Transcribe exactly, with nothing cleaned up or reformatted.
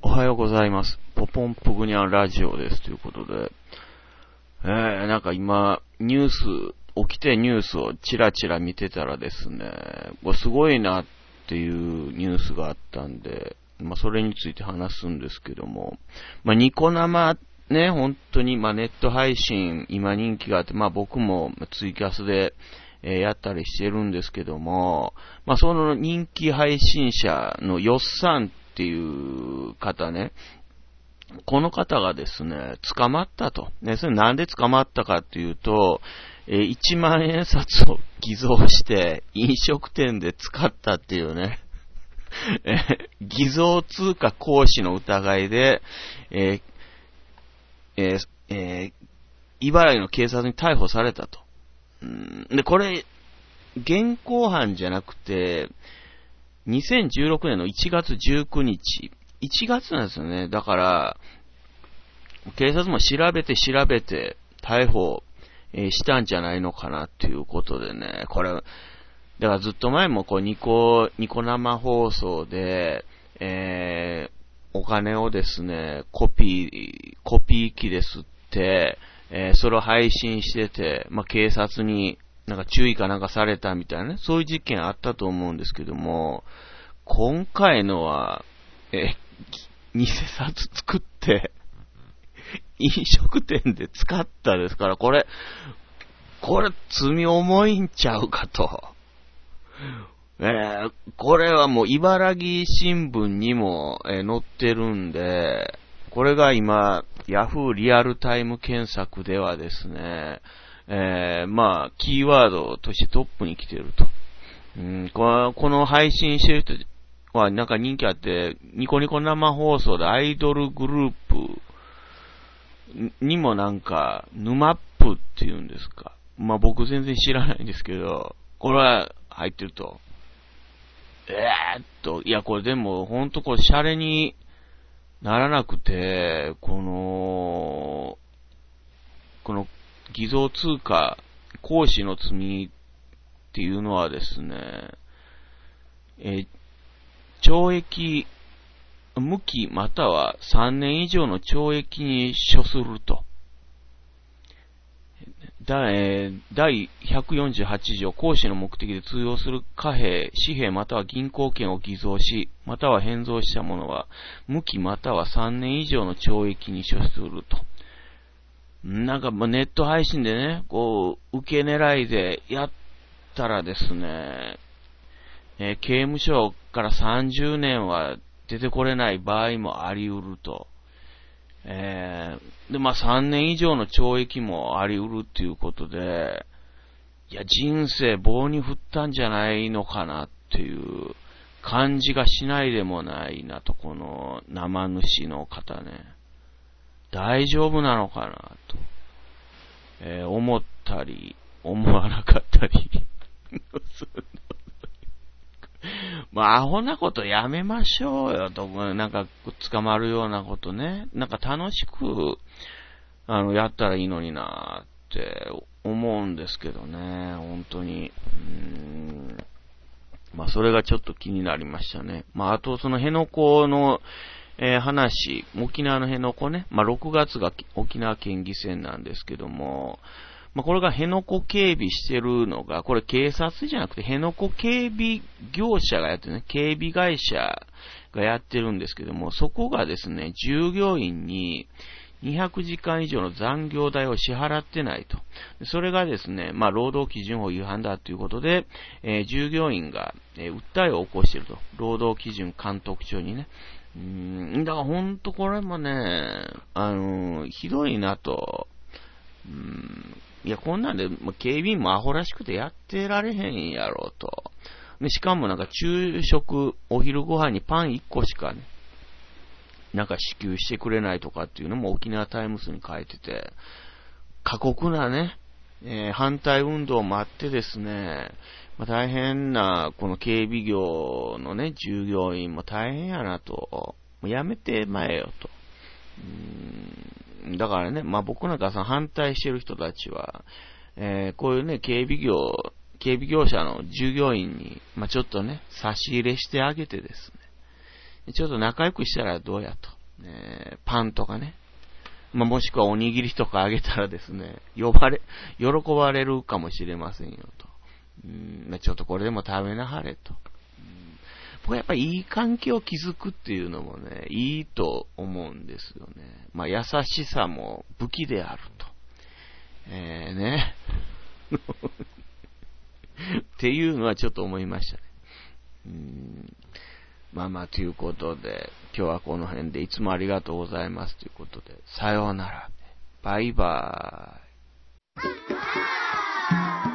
おはようございます。ポポンプグニャンラジオですということで、えー、なんか今ニュース起きてニュースをチラチラ見てたらですね、これすごいなっていうニュースがあったんで、まあそれについて話すんですけども、まあニコ生ね、本当にまあネット配信今人気があって、まあ僕もツイキャスでえー、やったりしてるんですけども、まあその人気配信者のよっさんっていう方ね、この方がですね、捕まったと。ね、それなんで捕まったかっていうと、えー、いちまんえん札を偽造して飲食店で使ったっていうね、えー、偽造通貨行使の疑いで、えーえーえー、茨城の警察に逮捕されたと。で、これ、現行犯じゃなくて、にせんじゅうろくねんのいちがつじゅうくにち、いちがつなんですよね。だから、警察も調べて調べて逮捕、えー、したんじゃないのかなっていうことでね、これ、だからずっと前もこうニコ、ニコ生放送で、えー、お金をですね、コピー、コピー機で吸って、えー、それを配信してて、まあ、警察になんか注意かなんかされたみたいなね、そういう事件あったと思うんですけども、今回のは、えー、偽札作って、飲食店で使ったですから、これ、これ罪重いんちゃうかと。えー、これはもう茨城新聞にも、えー、載ってるんで、これが今、ヤフーリアルタイム検索ではですね、えー、まあ、キーワードとしてトップに来てると。うん、この、この配信してる人はなんか人気あって、ニコニコ生放送でアイドルグループにもなんか、ヌマップっていうんですか。まあ僕全然知らないんですけど、これは入ってると。えーっと、いやこれでもほんとこれシャレに、ならなくて、この、この偽造通貨行使の罪っていうのはですね、え懲役、無期またはさんねん以上の懲役に処すると。第ひゃくよんじゅうはち条、行使の目的で通用する貨幣、紙幣または銀行券を偽造し、または変造したものは、無期またはさんねん以上の懲役に処すると。なんかネット配信でね、こう、受け狙いでやったらですね、えー、刑務所からさんじゅうねんは出てこれない場合もあり得ると。えー、で、まあ、さんねん以上の懲役もあり得るっていうことで、いや、人生棒に振ったんじゃないのかなっていう感じがしないでもないなと、この生主の方ね。大丈夫なのかなと、えー、思ったり、思わなかったり。まあ、アホなことやめましょうよと、なんか捕まるようなことね、なんか楽しくあのやったらいいのになって思うんですけどね、本当に。うーん、まあそれがちょっと気になりましたね。まああとその辺野古の、えー、話、沖縄の辺野古ね、まあろくがつが沖縄県議選なんですけども。まあ、これが辺野古警備してるのが、これ警察じゃなくて辺野古警備業者がやってるね、警備会社がやってるんですけども、そこがですね、従業員ににひゃくじかん以上の残業代を支払ってないと。それがですね、まあ、労働基準法違反だということで、えー、従業員が、えー、訴えを起こしていると。労働基準監督署にね。うーん、だからほんとこれもね、あのー、ひどいなと。うーん、いや、こんなんで、警備員もアホらしくてやってられへんやろうと。で、しかもなんか昼食、お昼ご飯にパンいっこしかね、なんか支給してくれないとかっていうのも沖縄タイムスに書いてて、過酷なね、えー、反対運動もあってですね、まあ、大変な、この警備業のね、従業員も大変やなと、もうやめてまえよと。うーん、だからね、まあ僕なんかさ、反対してる人たちは、えー、こういうね、警備業、警備業者の従業員に、まあちょっとね、差し入れしてあげてですね、ちょっと仲良くしたらどうやと。 えー、パンとかね。まあ、もしくはおにぎりとかあげたらですね、呼ばれ、喜ばれるかもしれませんよと。うん、ちょっとこれでも食べなはれと。うん、僕はやっぱりいい関係を築くっていうのもね、いいと思うんですよね。まあ、優しさも武器であると。えー、ね。っていうのはちょっと思いましたね。うん、まあまあ、ということで、今日はこの辺でいつもありがとうございますということで、さようなら。バイバーイ。